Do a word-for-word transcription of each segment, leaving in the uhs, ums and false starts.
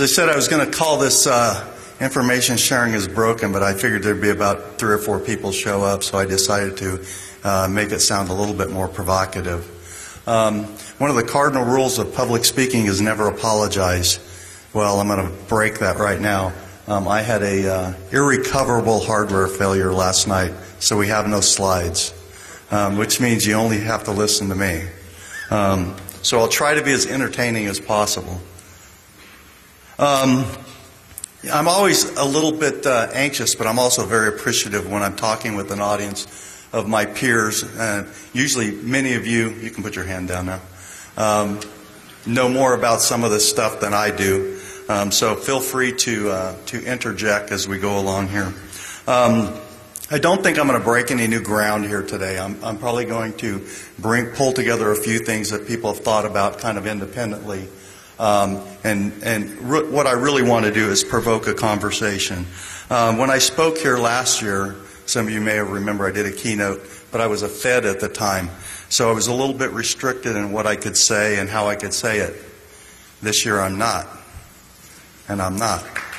I said, I was going to call this uh, information sharing is broken, but I figured there'd be about three or four people show up, so I decided to uh, make it sound a little bit more provocative. Um, one of the cardinal rules of public speaking is never apologize. Well, I'm going to break that right now. Um, I had a uh, irrecoverable hardware failure last night, so we have no slides, um, which means you only have to listen to me. Um, so I'll try to be as entertaining as possible. Um, I'm always a little bit uh, anxious, but I'm also very appreciative when I'm talking with an audience of my peers. Uh, usually many of you, you can put your hand down now, um, know more about some of this stuff than I do. Um, so feel free to uh, to interject as we go along here. Um, I don't think I'm going to break any new ground here today. I'm, I'm probably going to bring pull together a few things that people have thought about kind of independently. Um, and and re- what I really want to do is provoke a conversation. Um, when I spoke here last year, some of you may remember I did a keynote, but I was a Fed at the time. So I was a little bit restricted in what I could say and how I could say it. This year I'm not. And I'm not.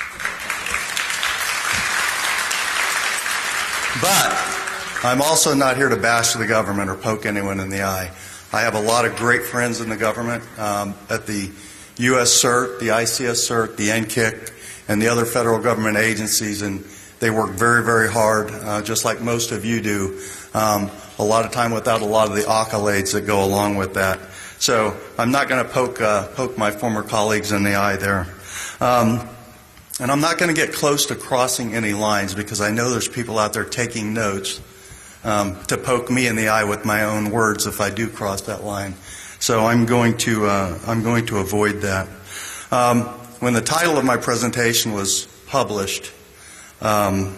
But I'm also not here to bash the government or poke anyone in the eye. I have a lot of great friends in the government, um, at the U S CERT, the I C S CERT, the N C I C, and the other federal government agencies, and they work very, very hard, uh, just like most of you do. Um, a lot of time without a lot of the accolades that go along with that. So I'm not going to poke uh, poke my former colleagues in the eye there. Um, and I'm not going to get close to crossing any lines because I know there's people out there taking notes um, to poke me in the eye with my own words if I do cross that line. So I'm going to uh, I'm going to avoid that. Um, when the title of my presentation was published, um,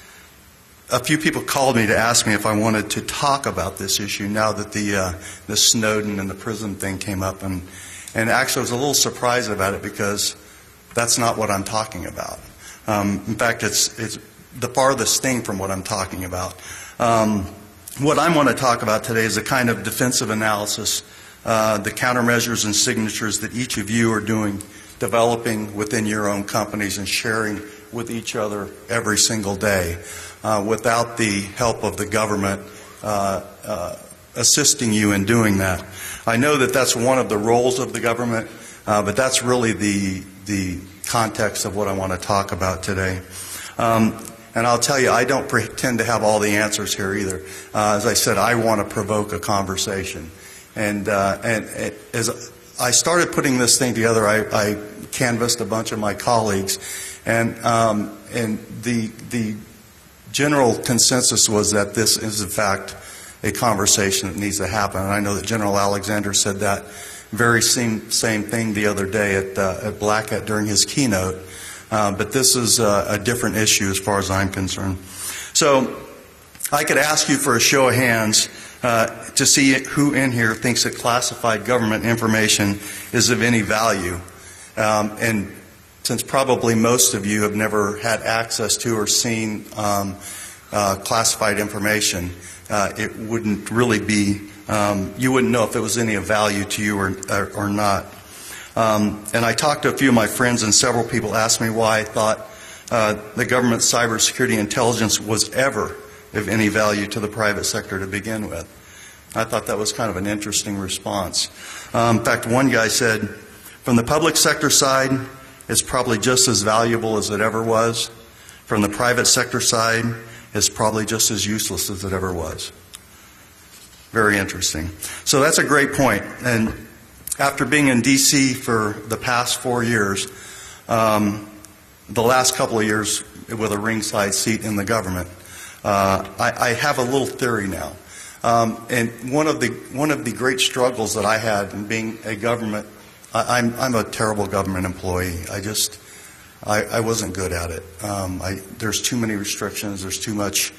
a few people called me to ask me if I wanted to talk about this issue now that the uh, the Snowden and the prison thing came up, and and actually I was a little surprised about it because that's not what I'm talking about. Um, in fact, it's it's the farthest thing from what I'm talking about. Um, what I want to talk about today is a kind of defensive analysis, uh, the countermeasures and signatures that each of you are doing, developing within your own companies and sharing with each other every single day, uh, without the help of the government uh, uh, assisting you in doing that. I know that that's one of the roles of the government, uh, but that's really the the context of what I want to talk about today. Um, and I'll tell you, I don't pretend to have all the answers here either. Uh, as I said, I want to provoke a conversation. And, uh, and and as I started putting this thing together, I, I canvassed a bunch of my colleagues, and um, and the the general consensus was that this is in fact a conversation that needs to happen. And I know that General Alexander said that very same same thing the other day at uh, at Black Hat during his keynote. Uh, but this is uh, a different issue as far as I'm concerned. So I could ask you for a show of hands uh, to see who in here thinks that classified government information is of any value. Um, and since probably most of you have never had access to or seen um, uh, classified information, uh, it wouldn't really be, um, you wouldn't know if it was any of value to you or, or, or not. Um, and I talked to a few of my friends, and several people asked me why I thought uh, the government cybersecurity intelligence was ever of any value to the private sector to begin with. I thought that was kind of an interesting response. Um, in fact, one guy said, from the public sector side, it's probably just as valuable as it ever was. From the private sector side, it's probably just as useless as it ever was. Very interesting. So that's a great point. And after being in D C for the past four years, um, the last couple of years with a ringside seat in the government, uh, I, I have a little theory now. Um, and one of the one of the great struggles that I had in being a government, I, I'm I'm a terrible government employee. I just I, I wasn't good at it. Um, I, there's too many restrictions. There's too much.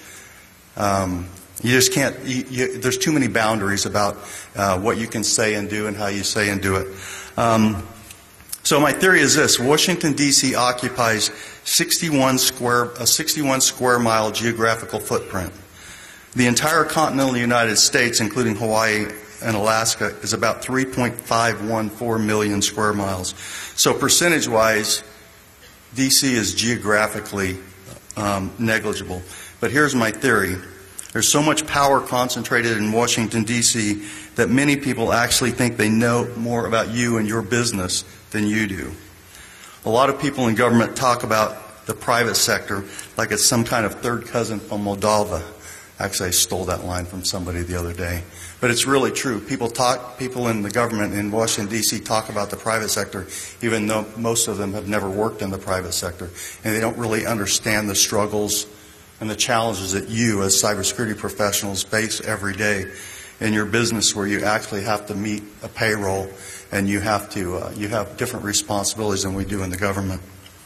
Um, You just can't, you, you, there's too many boundaries about uh, what you can say and do and how you say and do it. Um, so my theory is this: Washington, D C occupies sixty-one square, a sixty-one square mile geographical footprint. The entire continental United States, including Hawaii in Alaska is about three point five one four million square miles. So percentage-wise, D C is geographically um, negligible. But here's my theory. There's so much power concentrated in Washington, D C that many people actually think they know more about you and your business than you do. A lot of people in government talk about the private sector like it's some kind of third cousin from Moldova. Actually, I stole that line from somebody the other day. But it's really true. People talk, people in the government in Washington, D C talk about the private sector, even though most of them have never worked in the private sector. And they don't really understand the struggles and the challenges that you as cybersecurity professionals face every day in your business, where you actually have to meet a payroll and you have to uh, you have different responsibilities than we do in the government.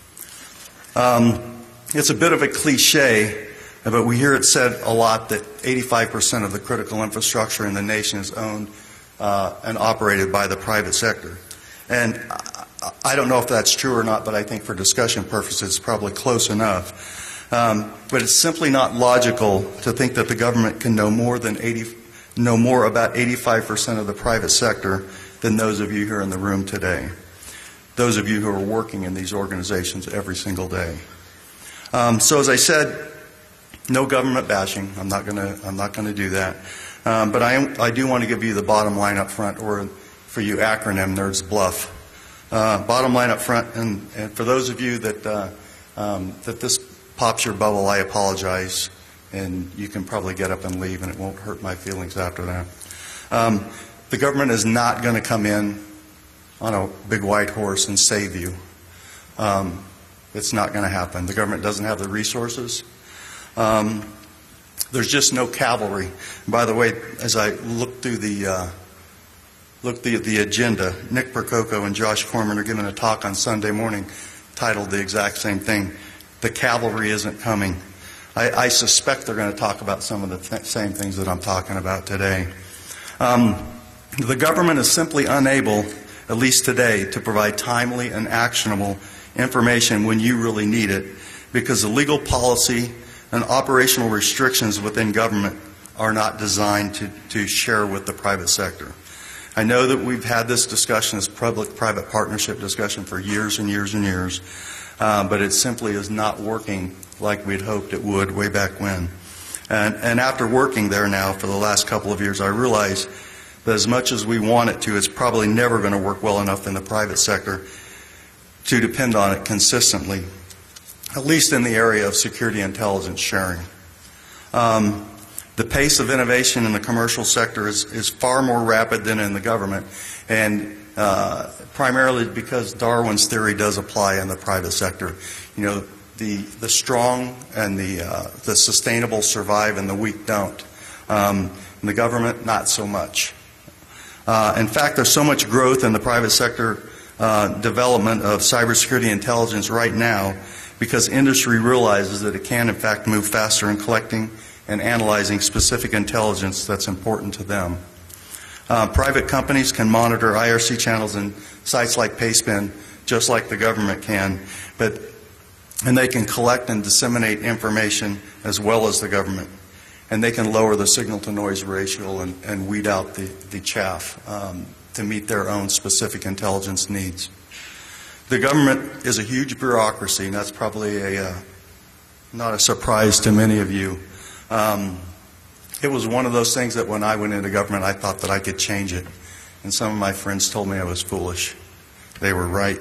Um, it's a bit of a cliche, but we hear it said a lot that eighty-five percent of the critical infrastructure in the nation is owned uh, and operated by the private sector. And I don't know if that's true or not, but I think for discussion purposes it's probably close enough. Um, but it's simply not logical to think that the government can know more than eighty, know more about eighty-five percent of the private sector than those of you here in the room today. Those of you who are working in these organizations every single day. Um, so as I said, no government bashing. I'm not going to. I'm not going to do that. Um, but I, am, I do want to give you the bottom line up front, or for you acronym nerds, BLUF. Uh, bottom line up front, and, and for those of you that uh, um, that this pops your bubble, I apologize, and you can probably get up and leave, and it won't hurt my feelings after that. Um, the government is not going to come in on a big white horse and save you. Um, it's not going to happen. The government doesn't have the resources. Um, there's just no cavalry. And by the way, as I look through the uh, look through the agenda, Nick Percoco and Josh Corman are giving a talk on Sunday morning titled the exact same thing. The cavalry isn't coming. I, I suspect they're going to talk about some of the th- same things that I'm talking about today. Um, the government is simply unable, at least today, to provide timely and actionable information when you really need it, because the legal policy and operational restrictions within government are not designed to, to share with the private sector. I know that we've had this discussion, this public-private partnership discussion, for years and years and years. Uh, but it simply is not working like we'd hoped it would way back when. And, and after working there now for the last couple of years, I realize that as much as we want it to, it's probably never going to work well enough in the private sector to depend on it consistently, at least in the area of security intelligence sharing. Um, the pace of innovation in the commercial sector is, is far more rapid than in the government, and Uh, primarily because Darwin's theory does apply in the private sector. You know, the the strong and the uh, the sustainable survive and the weak don't. Um, in the government, not so much. Uh, in fact, there's so much growth in the private sector uh, development of cybersecurity intelligence right now because industry realizes that it can, in fact, move faster in collecting and analyzing specific intelligence that's important to them. Uh, private companies can monitor I R C channels and sites like Payspin just like the government can, but and they can collect and disseminate information as well as the government, and they can lower the signal-to-noise ratio and, and weed out the, the chaff um, to meet their own specific intelligence needs. The government is a huge bureaucracy, and that's probably a uh, not a surprise to many of you. Um, It was one of those things that when I went into government, I thought that I could change it. And some of my friends told me I was foolish. They were right.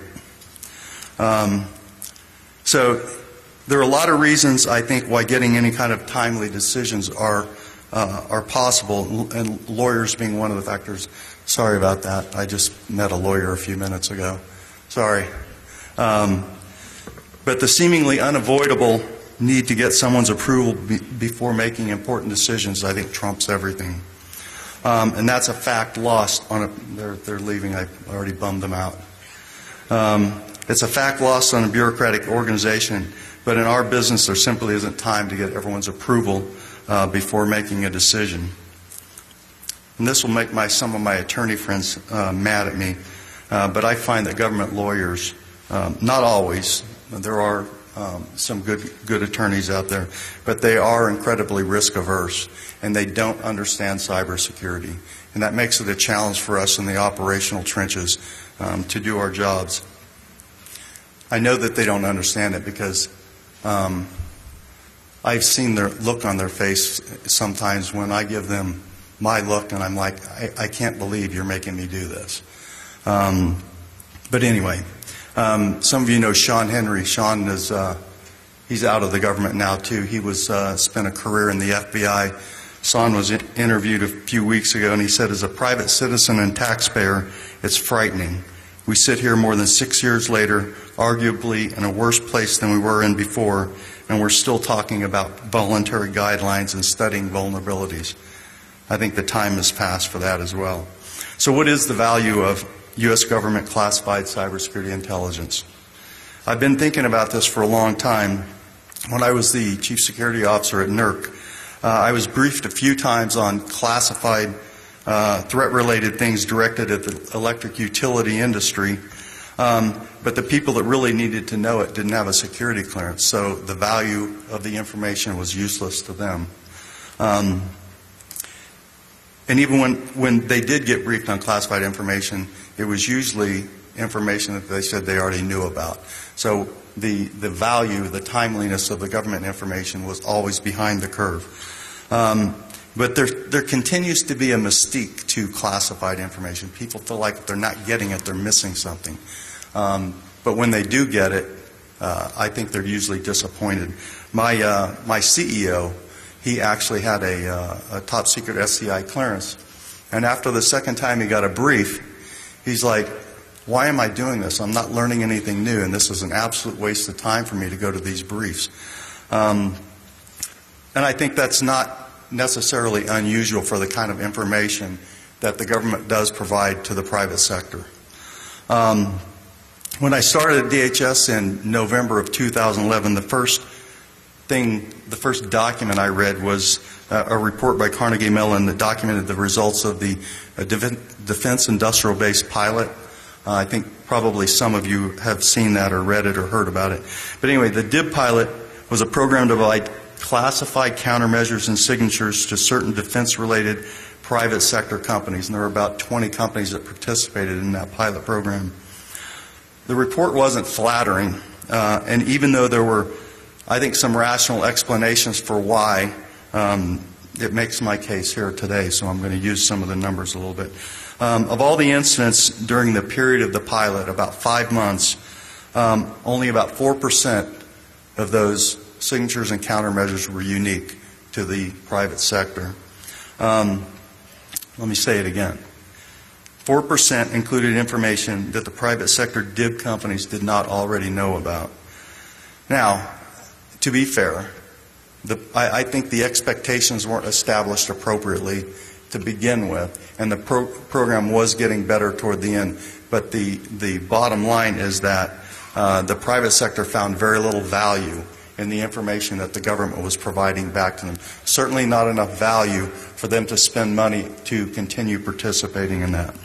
Um, so there are a lot of reasons, I think, why getting any kind of timely decisions are uh, are possible, and lawyers being one of the factors. Sorry about that. I just met a lawyer a few minutes ago. Sorry. Um, but the seemingly unavoidable need to get someone's approval be, before making important decisions, I think, trumps everything. Um, and that's a fact lost on a, they're, they're leaving, I already bummed them out. Um, it's a fact lost on a bureaucratic organization, but in our business there simply isn't time to get everyone's approval uh, before making a decision. And this will make my, some of my attorney friends uh, mad at me, uh, but I find that government lawyers, um, not always, there are um, some good good attorneys out there, but they are incredibly risk averse, and they don't understand cybersecurity, and that makes it a challenge for us in the operational trenches um, to do our jobs. I know that they don't understand it because um, I've seen their look on their face sometimes when I give them my look, and I'm like, I, I can't believe you're making me do this. Um, but anyway. Um, some of you know Sean Henry. Sean is uh, he's out of the government now too. He was uh, spent a career in the F B I. Sean was in interviewed a few weeks ago, and he said, as a private citizen and taxpayer, it's frightening. We sit here more than six years later, arguably in a worse place than we were in before, and we're still talking about voluntary guidelines and studying vulnerabilities. I think the time has passed for that as well. So what is the value of U S government classified cybersecurity intelligence? I've been thinking about this for a long time. When I was the Chief Security Officer at NERC, uh, I was briefed a few times on classified uh, threat-related things directed at the electric utility industry, um, but the people that really needed to know it didn't have a security clearance, so the value of the information was useless to them. Um, and even when, when they did get briefed on classified information, it was usually information that they said they already knew about. So the, the value, the timeliness of the government information was always behind the curve. Um, but there, there continues to be a mystique to classified information. People feel like if they're not getting it, they're missing something. Um, but when they do get it, uh, I think they're usually disappointed. My, uh, my C E O, he actually had a, uh, a top secret S C I clearance. And after the second time he got a brief, he's like, why am I doing this? I'm not learning anything new, and this is an absolute waste of time for me to go to these briefs. Um, and I think that's not necessarily unusual for the kind of information that the government does provide to the private sector. Um, when I started at D H S in November of two thousand eleven, the first thing, the first document I read was uh, a report by Carnegie Mellon that documented the results of the uh, Defense Industrial Base pilot. Uh, I think probably some of you have seen that or read it or heard about it. But anyway, the D I B pilot was a program to provide classified countermeasures and signatures to certain defense-related private sector companies, and there were about twenty companies that participated in that pilot program. The report wasn't flattering, uh, and even though there were, I think, some rational explanations for why, um, it makes my case here today, so I'm going to use some of the numbers a little bit. Um, of all the incidents during the period of the pilot, about five months, um, only about four percent of those signatures and countermeasures were unique to the private sector. Um, let me say it again. four percent included information that the private sector D I B companies did not already know about. Now, to be fair, the, I, I think the expectations weren't established appropriately to begin with, and the pro program was getting better toward the end. But the, the bottom line is that uh, the private sector found very little value in the information that the government was providing back to them. Certainly not enough value for them to spend money to continue participating in that.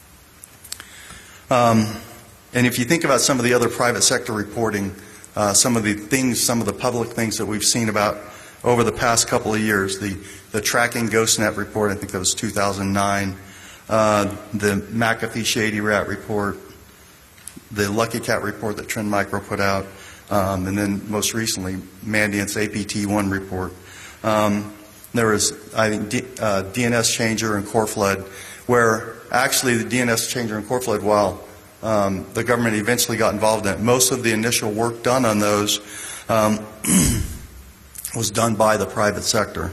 Um, and if you think about some of the other private sector reporting, uh, some of the things, some of the public things that we've seen about over the past couple of years, the, the Tracking GhostNet report, I think that was two thousand nine, uh, the McAfee Shady Rat report, the Lucky Cat report that Trend Micro put out, um, and then most recently, Mandiant's A P T one report. Um, there was, I think, D, uh, D N S Changer and CoreFlood, where actually the D N S Changer and CoreFlood, while um, the government eventually got involved in it, most of the initial work done on those um, was done by the private sector.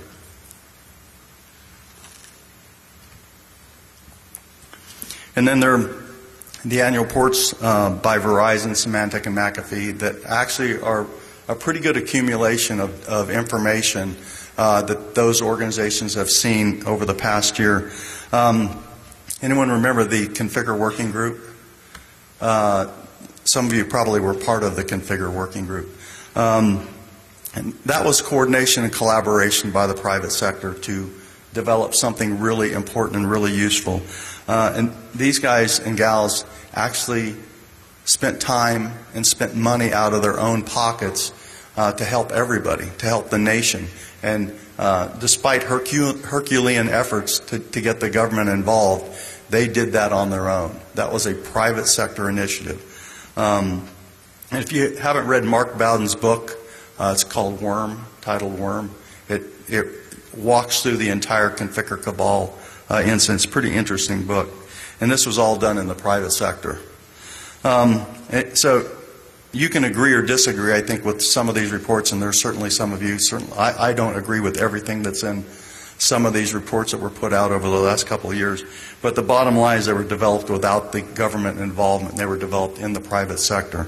And then there are the annual reports uh, by Verizon, Symantec, and McAfee that actually are a pretty good accumulation of, of information uh, that those organizations have seen over the past year. Um, anyone remember the Configure Working Group? Uh, some of you probably were part of the Configure Working Group. Um, and that was coordination and collaboration by the private sector to develop something really important and really useful. Uh, and these guys and gals actually spent time and spent money out of their own pockets uh, to help everybody, to help the nation. And uh, despite Hercule- Herculean efforts to, to get the government involved, they did that on their own. That was a private sector initiative. Um, and if you haven't read Mark Bowden's book, uh, it's called Worm, titled Worm. It, it walks through the entire Conficker Cabal uh, incident. It's a pretty interesting book. And this was all done in the private sector. Um, it, so you can agree or disagree, I think, with some of these reports, and there's certainly some of you. Certainly, I, I don't agree with everything that's in some of these reports that were put out over the last couple of years. But the bottom line is they were developed without the government involvement. They were developed in the private sector.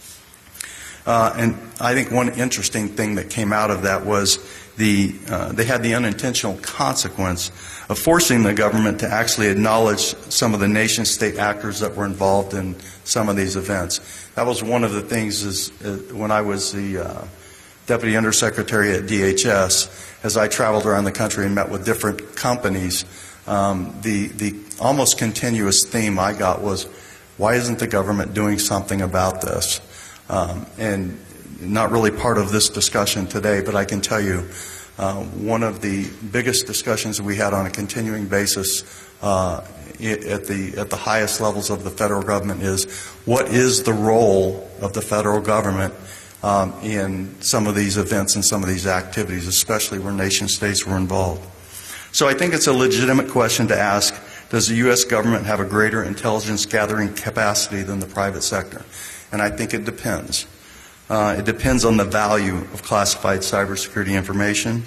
Uh, and I think one interesting thing that came out of that was the uh, they had the unintentional consequence of forcing the government to actually acknowledge some of the nation-state actors that were involved in some of these events. That was one of the things is, uh, when I was the uh, Deputy Undersecretary at D H S, as I traveled around the country and met with different companies, um, the, the almost continuous theme I got was, why isn't the government doing something about this? Um, and not really part of this discussion today, but I can tell you uh, one of the biggest discussions we had on a continuing basis uh, at the at the highest levels of the federal government is, what is the role of the federal government um, in some of these events and some of these activities, especially where nation states were involved. So I think it's a legitimate question to ask, does the U S government have a greater intelligence gathering capacity than the private sector? And I think it depends. Uh, it depends on the value of classified cybersecurity information,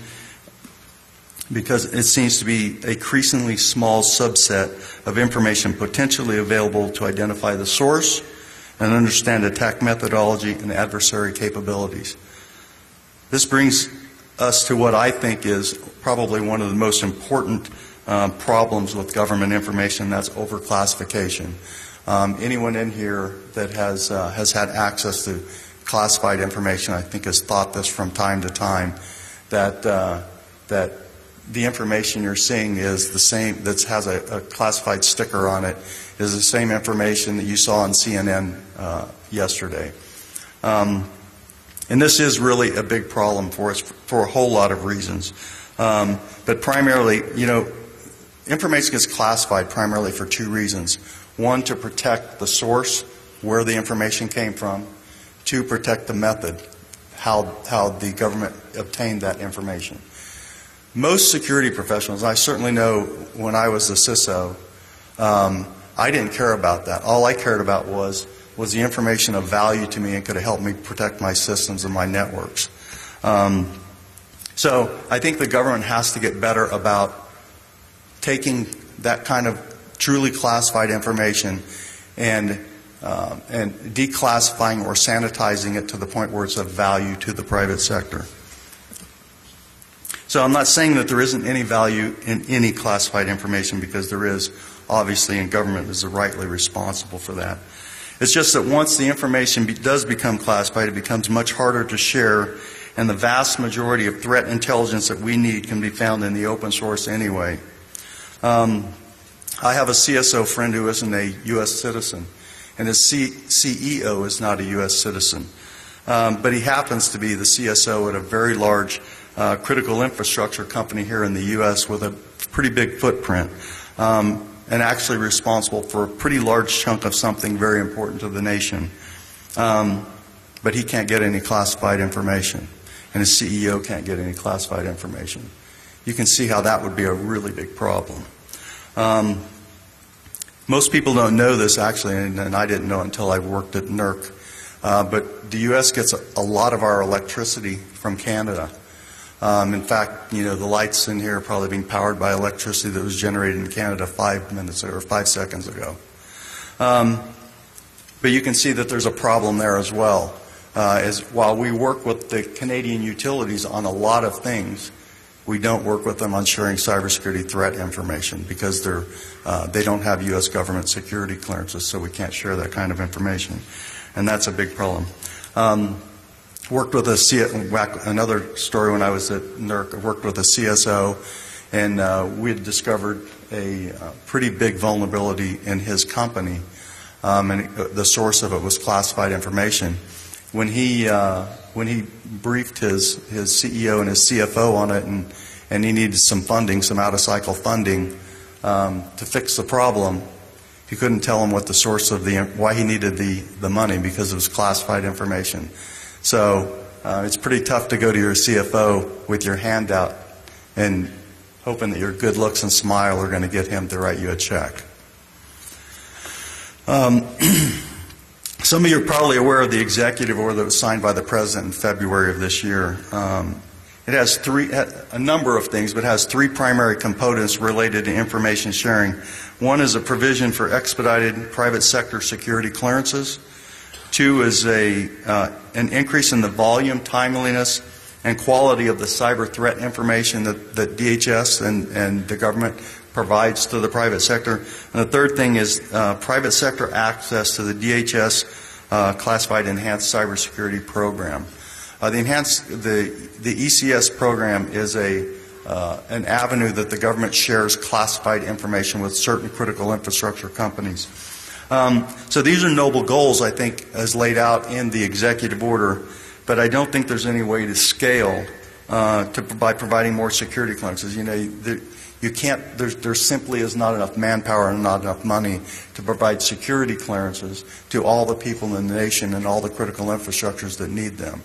because it seems to be a increasingly small subset of information potentially available to identify the source and understand attack methodology and adversary capabilities. This brings us to what I think is probably one of the most important um, problems with government information, and that's overclassification. Um, anyone in here that has uh, has had access to classified information, I think, has thought this from time to time, that uh, that the information you're seeing is the same, that has a, a classified sticker on it, is the same information that you saw on C N N uh, yesterday. Um, and this is really a big problem for us for, for a whole lot of reasons. Um, but primarily, you know, information gets classified primarily for two reasons. One, to protect the source, where the information came from. Two, protect the method, how, how the government obtained that information. Most security professionals, I certainly know when I was the C I S O, um, I didn't care about that. All I cared about was, was the information of value to me and could it help me protect my systems and my networks. Um, so I think the government has to get better about taking that kind of truly classified information and uh, and declassifying or sanitizing it to the point where it's of value to the private sector. So I'm not saying that there isn't any value in any classified information, because there is, obviously, and government is rightly responsible for that. It's just that once the information be, does become classified, it becomes much harder to share, and the vast majority of threat intelligence that we need can be found in the open source anyway. Um, I have a C S O friend who isn't a U S citizen, and his C E O is not a U S citizen. Um, but he happens to be the C S O at a very large uh, critical infrastructure company here in the U S with a pretty big footprint, um, and actually responsible for a pretty large chunk of something very important to the nation. Um, but he can't get any classified information, and his C E O can't get any classified information. You can see how that would be a really big problem. Um, most people don't know this, actually, and, and I didn't know until I worked at N E R C. Uh, but the U S gets a, a lot of our electricity from Canada. Um, in fact, you know, the lights in here are probably being powered by electricity that was generated in Canada five minutes or five seconds ago. Um, but you can see that there's a problem there as well. Uh, as while we work with the Canadian utilities on a lot of things, we don't work with them on sharing cybersecurity threat information, because they're, uh, they don't have U S government security clearances, so we can't share that kind of information. And that's a big problem. Um, worked with a C another story when I was at N E R C. Worked with a C S O, and uh, we had discovered a uh, pretty big vulnerability in his company um, and it, the source of it was classified information. When he uh, when he briefed his his C E O and his C F O on it, and and he needed some funding, some out-of-cycle funding um, to fix the problem, he couldn't tell him what the source of the why he needed the the money, because it was classified information. So uh, it's pretty tough to go to your C F O with your hand out and hoping that your good looks and smile are going to get him to write you a check. Um, some of you are probably aware of the executive order that was signed by the President in February of this year. Um, it has three, a number of things, but has three primary components related to information sharing. One is a provision for expedited private sector security clearances. Two is a, uh, an increase in the volume, timeliness, and quality of the cyber threat information that, that D H S and, and the government provides to the private sector. And the third thing is uh, private sector access to the D H S uh, classified enhanced cybersecurity program. Uh, the enhanced the the E C S program is a uh, an avenue that the government shares classified information with certain critical infrastructure companies. Um, so these are noble goals, I think, as laid out in the executive order. But I don't think there's any way to scale uh, to, by providing more security clearances. You know, there, you can't. There's, there simply is not enough manpower and not enough money to provide security clearances to all the people in the nation and all the critical infrastructures that need them.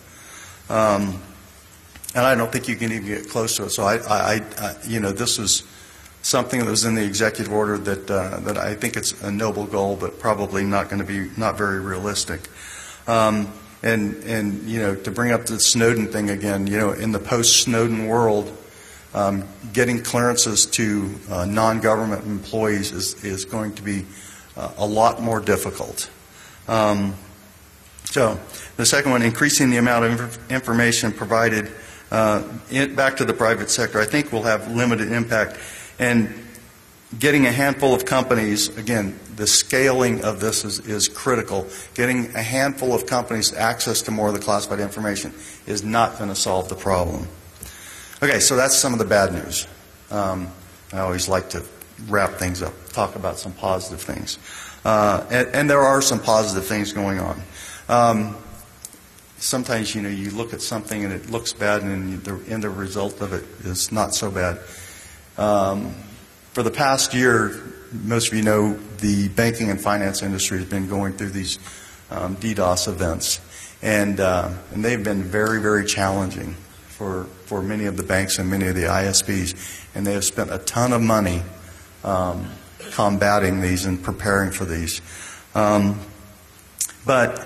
Um, and I don't think you can even get close to it. So I, I, I you know, this is something that was in the executive order that uh, that I think it's a noble goal, but probably not going to be not very realistic. Um, And, and, you know, to bring up the Snowden thing again, you know, in the post-Snowden world, um, getting clearances to uh, non-government employees is, is going to be uh, a lot more difficult. Um, so the second one, increasing the amount of inf information provided uh, in, back to the private sector, I think will have limited impact. And getting a handful of companies, again, the scaling of this is, is critical. Getting a handful of companies access to more of the classified information is not going to solve the problem. Okay, so that's some of the bad news. Um, I always like to wrap things up, talk about some positive things. Uh, and, and there are some positive things going on. Um, sometimes, you know, you look at something and it looks bad, and the end result of it is not so bad. Um, For the past year, most of you know the banking and finance industry has been going through these um, DDoS events, and uh, and they've been very, very challenging for for many of the banks and many of the I S Ps, and they have spent a ton of money um, combating these and preparing for these. Um, but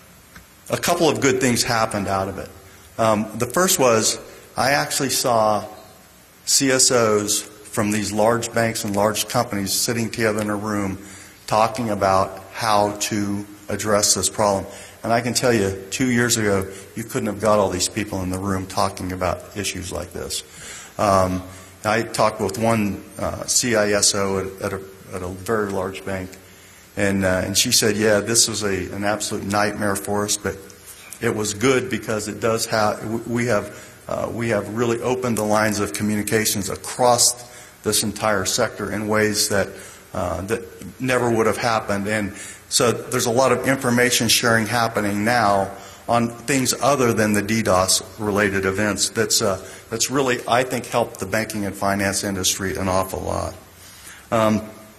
a couple of good things happened out of it. Um, the first was I actually saw C S Os from these large banks and large companies sitting together in a room talking about how to address this problem. And I can tell you, two years ago, you couldn't have got all these people in the room talking about issues like this. Um, I talked with one uh, C I S O at, at, a, at a very large bank, and, uh, and she said, yeah, this was a, an absolute nightmare for us, but it was good because it does have, we have, uh, we have really opened the lines of communications across this entire sector in ways that uh, that never would have happened. And so there's a lot of information sharing happening now on things other than the DDoS related events that's uh, that's really, I think, helped the banking and finance industry an awful lot. Um,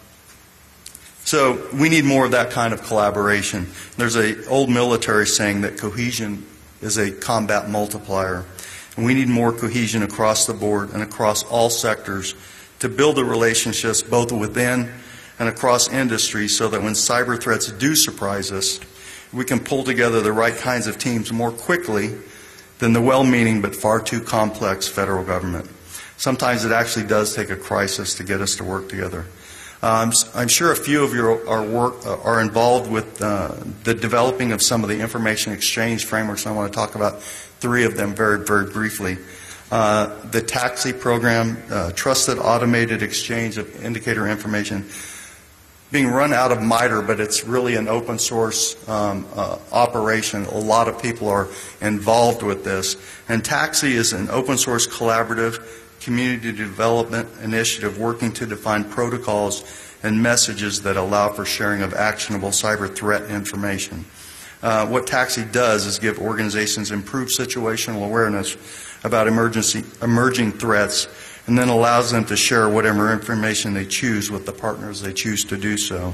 so we need more of that kind of collaboration. There's a old military saying that cohesion is a combat multiplier, and we need more cohesion across the board and across all sectors to build the relationships both within and across industry so that when cyber threats do surprise us, we can pull together the right kinds of teams more quickly than the well-meaning but far too complex federal government. Sometimes it actually does take a crisis to get us to work together. Um, I'm sure a few of you are, work, uh, are involved with uh, the developing of some of the information exchange frameworks. I want to talk about three of them very, very briefly. Uh, the TAXI program, uh, Trusted Automated Exchange of Indicator Information, being run out of MITRE, but it's really an open source um, uh, operation. A lot of people are involved with this. And TAXI is an open source collaborative community development initiative working to define protocols and messages that allow for sharing of actionable cyber threat information. Uh, what TAXII does is give organizations improved situational awareness about emergency, emerging threats, and then allows them to share whatever information they choose with the partners they choose to do so.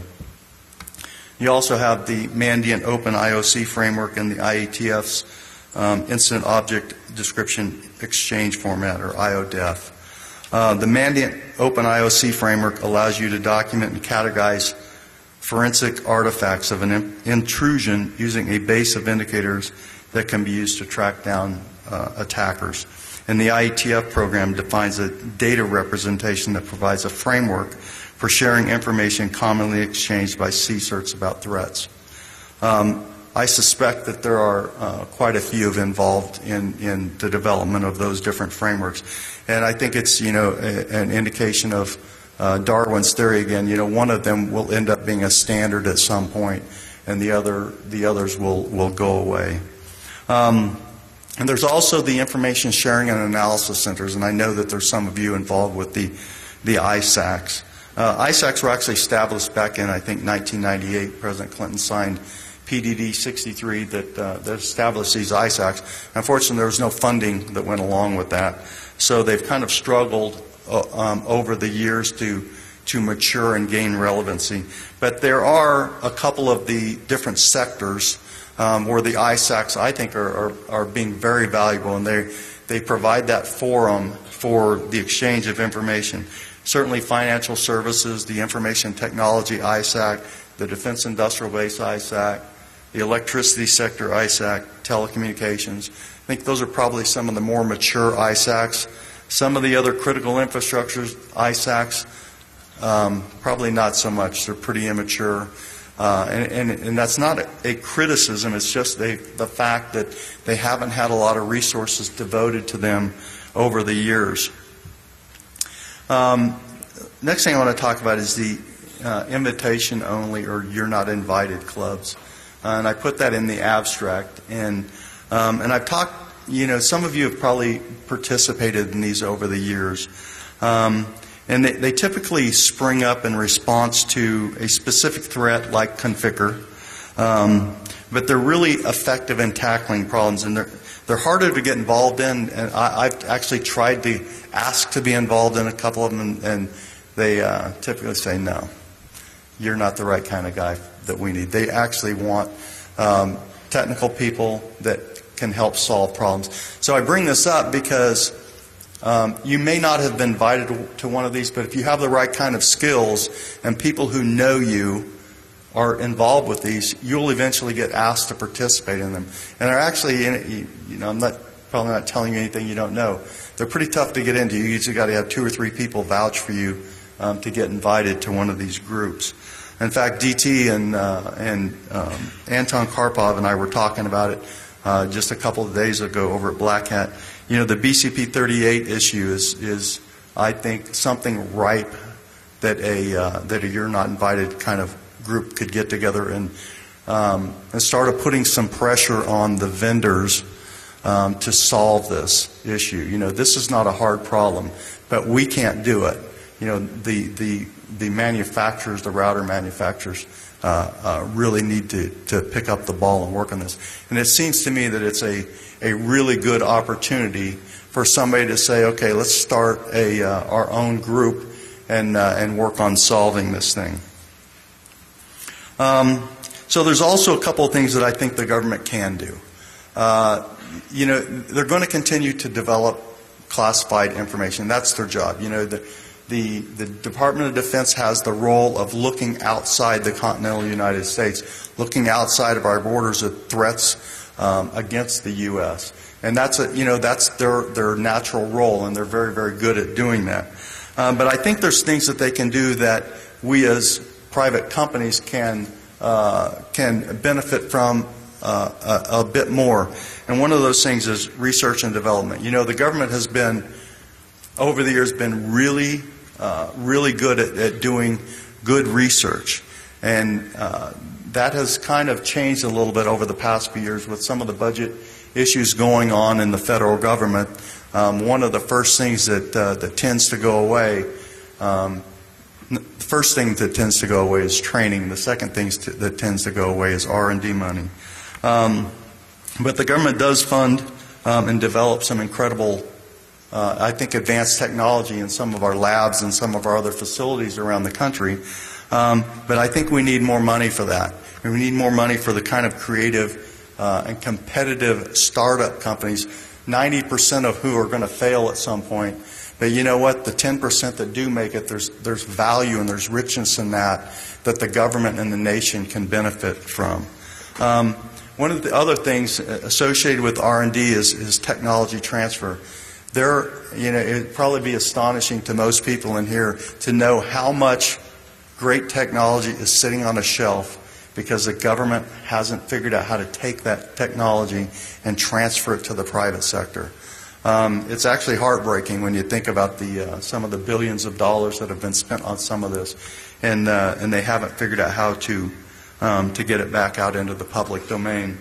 You also have the Mandiant Open I O C framework and the I A T F's um, Incident Object Description Exchange Format, or I O D E F. Uh, the Mandiant Open I O C framework allows you to document and categorize forensic artifacts of an in intrusion using a base of indicators that can be used to track down uh, attackers. And the I A T F program defines a data representation that provides a framework for sharing information commonly exchanged by C CERTs about threats. Um, I suspect that there are uh, quite a few involved in, in the development of those different frameworks. And I think it's, you know, a, an indication of uh, Darwin's theory again. You know, one of them will end up being a standard at some point, and the other, the others will, will go away. Um, and there's also the information sharing and analysis centers, and I know that there's some of you involved with the, the I SACs. Uh, I SACs were actually established back in, I think, nineteen ninety-eight. President Clinton signed P D D sixty-three that, uh, that established these I SACs. Unfortunately, there was no funding that went along with that. So they've kind of struggled uh, um, over the years to, to mature and gain relevancy. But there are a couple of the different sectors um, where the I SACs, I think, are, are, are being very valuable, and they, they provide that forum for the exchange of information. Certainly financial services, the information technology I SAC, the defense industrial base I SAC, the electricity sector I SAC, telecommunications. I think those are probably some of the more mature I SACs. Some of the other critical infrastructures I SACs, um, probably not so much. They're pretty immature. Uh, and, and, and that's not a, a criticism. It's just a, the fact that they haven't had a lot of resources devoted to them over the years. Um, next thing I want to talk about is the uh, invitation only or you're not invited clubs. Uh, and I put that in the abstract. And, um, and I've talked, you know, some of you have probably participated in these over the years. Um, and they, they typically spring up in response to a specific threat like Conficker. Um, but they're really effective in tackling problems. And they're, they're harder to get involved in. And I, I've actually tried to ask to be involved in a couple of them, and, and they uh, typically say, no, you're not the right kind of guy that we need. They actually want um, technical people that can help solve problems. So I bring this up because um, you may not have been invited to, to one of these, but if you have the right kind of skills and people who know you are involved with these, you'll eventually get asked to participate in them. And they're actually, in it, you, you know, I'm not probably not telling you anything you don't know. They're pretty tough to get into. You usually got to have two or three people vouch for you um, to get invited to one of these groups. In fact, D T and, uh, and um, Anton Karpov and I were talking about it uh, just a couple of days ago over at Black Hat. You know, the B C P thirty-eight issue is, is I think, something ripe that a, uh, that a you're not invited kind of group could get together and, um, and start putting some pressure on the vendors Um, to solve this issue. You know, this is not a hard problem, but we can't do it. You know, the the the manufacturers, the router manufacturers, uh, uh, really need to to pick up the ball and work on this. And it seems to me that it's a a really good opportunity for somebody to say, okay, let's start a uh, our own group and uh, and work on solving this thing. Um, so there's also a couple of things that I think the government can do. Uh, you know, they're going to continue to develop classified information. That's their job. You know, the, the, the Department of Defense has the role of looking outside the continental United States, looking outside of our borders at threats um, against the U S And that's a, you know, that's their, their natural role, and they're very, very good at doing that. Um, but I think there's things that they can do that we as private companies can, uh, can benefit from Uh, a, a bit more. And one of those things is research and development. You know, the government has been, over the years, been really, uh, really good at, at doing good research. And uh, that has kind of changed a little bit over the past few years with some of the budget issues going on in the federal government. Um, one of the first things that, uh, that tends to go away um, The first thing that tends to go away is training. The second thing that tends to go away is R and D money. Um, but the government does fund um, and develop some incredible, uh, I think, advanced technology in some of our labs and some of our other facilities around the country. Um, but I think we need more money for that. And we need more money for the kind of creative uh, and competitive startup companies, ninety percent of who are going to fail at some point. But you know what? The ten percent that do make it, there's, there's value and there's richness in that that the government and the nation can benefit from. Um, one of the other things associated with R and D is, is technology transfer. There, you know, it would probably be astonishing to most people in here to know how much great technology is sitting on a shelf because the government hasn't figured out how to take that technology and transfer it to the private sector. Um, it's actually heartbreaking when you think about the uh, some of the billions of dollars that have been spent on some of this, and uh, and they haven't figured out how to um, to get it back out into the public domain.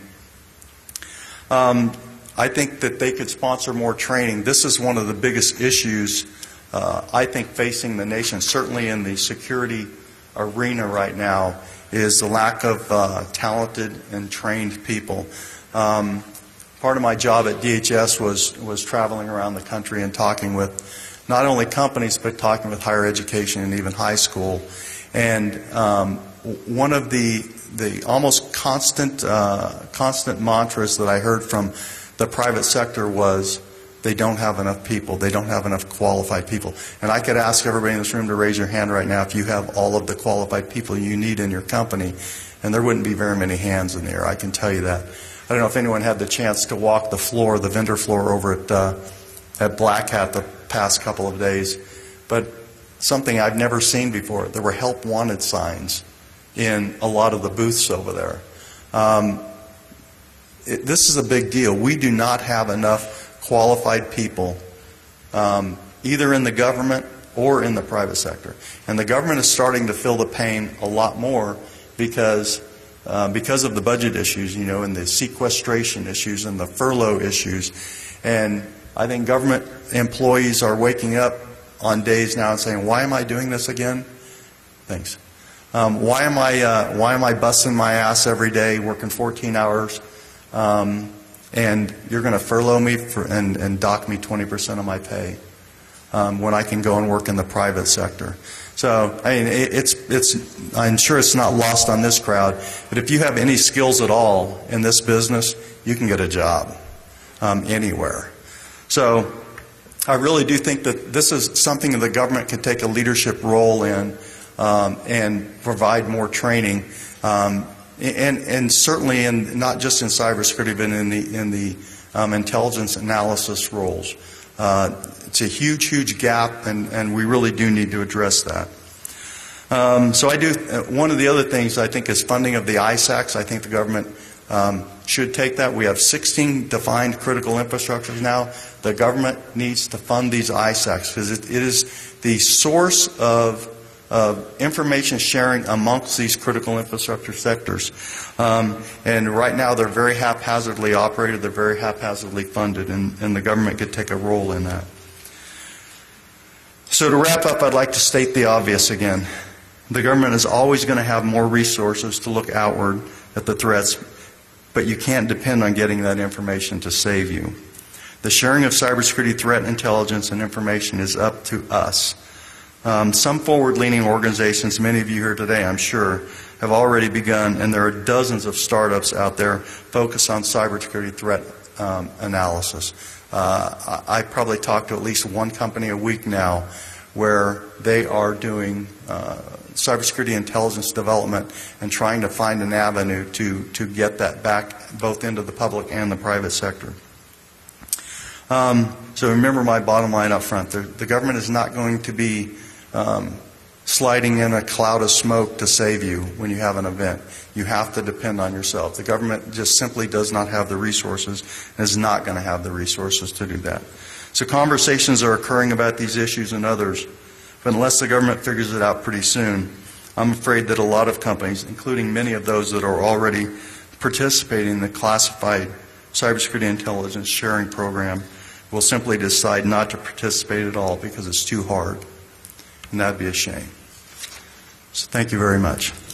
Um, I think that they could sponsor more training. This is one of the biggest issues uh, I think facing the nation, certainly in the security arena right now, is the lack of uh, talented and trained people. Um, Part of my job at D H S was, was traveling around the country and talking with not only companies, but talking with higher education and even high school. And um, one of the, the almost constant, uh, constant mantras that I heard from the private sector was, they don't have enough people. They don't have enough qualified people. And I could ask everybody in this room to raise your hand right now if you have all of the qualified people you need in your company, and there wouldn't be very many hands in the air, I can tell you that. I don't know if anyone had the chance to walk the floor, the vendor floor over at, uh, at Black Hat the past couple of days, but something I've never seen before. There were help wanted signs in a lot of the booths over there. Um, it, this is a big deal. We do not have enough qualified people, um, either in the government or in the private sector. And the government is starting to feel the pain a lot more because Uh, because of the budget issues, you know, and the sequestration issues and the furlough issues. And I think government employees are waking up on days now and saying, why am I doing this again? Thanks. Um, why am I, uh, why am I busting my ass every day, working fourteen hours, um, and you're going to furlough me for, and, and dock me twenty percent of my pay um, when I can go and work in the private sector? So, I mean, it's, it's, I'm sure it's not lost on this crowd, but if you have any skills at all in this business, you can get a job um, anywhere. So, I really do think that this is something that the government can take a leadership role in um, and provide more training, um, and, and certainly in, not just in cybersecurity, but in the, in the um, intelligence analysis roles. Uh, it's a huge, huge gap, and, and we really do need to address that. Um, so I do, uh, one of the other things I think is funding of the I SACs. I think the government um, should take that. We have sixteen defined critical infrastructures now. The government needs to fund these I SACs because it, it is the source of, of information sharing amongst these critical infrastructure sectors. Um, and right now they're very haphazardly operated, they're very haphazardly funded, and, and the government could take a role in that. So to wrap up, I'd like to state the obvious again. The government is always going to have more resources to look outward at the threats, but you can't depend on getting that information to save you. The sharing of cybersecurity threat intelligence and information is up to us. Um, some forward-leaning organizations, many of you here today, I'm sure, have already begun, and there are dozens of startups out there focused on cybersecurity threat um, analysis. Uh, I, I probably talk to at least one company a week now where they are doing uh, cybersecurity intelligence development and trying to find an avenue to, to get that back both into the public and the private sector. Um, so remember my bottom line up front. The, the government is not going to be um, sliding in a cloud of smoke to save you when you have an event. You have to depend on yourself. The government just simply does not have the resources and is not going to have the resources to do that. So conversations are occurring about these issues and others, but unless the government figures it out pretty soon, I'm afraid that a lot of companies, including many of those that are already participating in the classified cybersecurity intelligence sharing program, will simply decide not to participate at all because it's too hard. And that'd be a shame. So thank you very much.